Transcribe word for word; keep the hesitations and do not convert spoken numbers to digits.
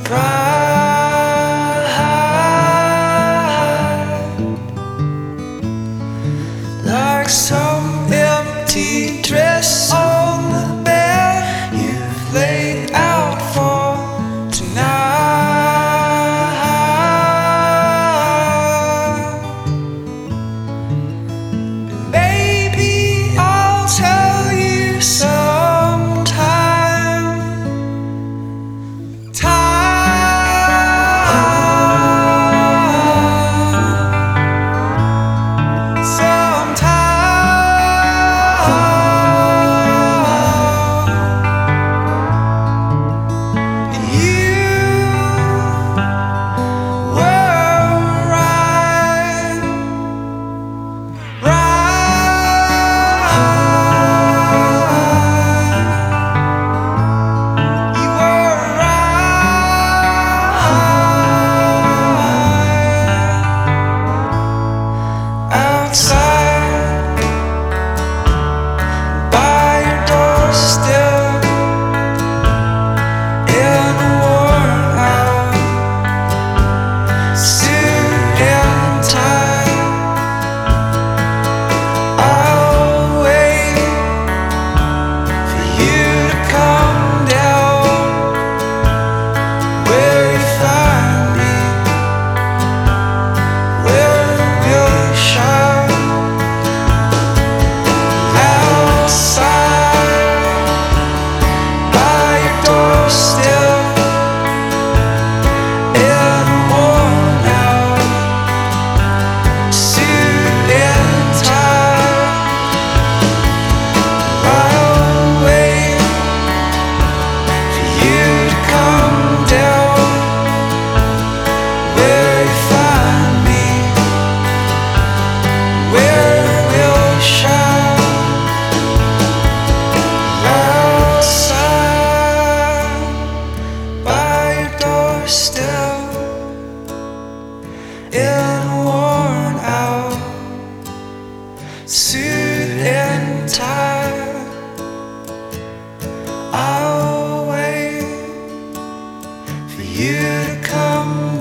ride like some empty dress on the bed you've laid out for tonight. Maybe I'll tell you sometime. Time. Sometime. And you were right. Right. You were right. Outside by your doorstep in a worn out suit and tie, I'll wait for you to come down where you find me. Where will you shine? Outside by your doorstep in a worn out suit and tie, I'll wait for you to come down where you find me. Where will you shine? Outside by your doorstep in a worn out suit and tie, I'll wait for you to come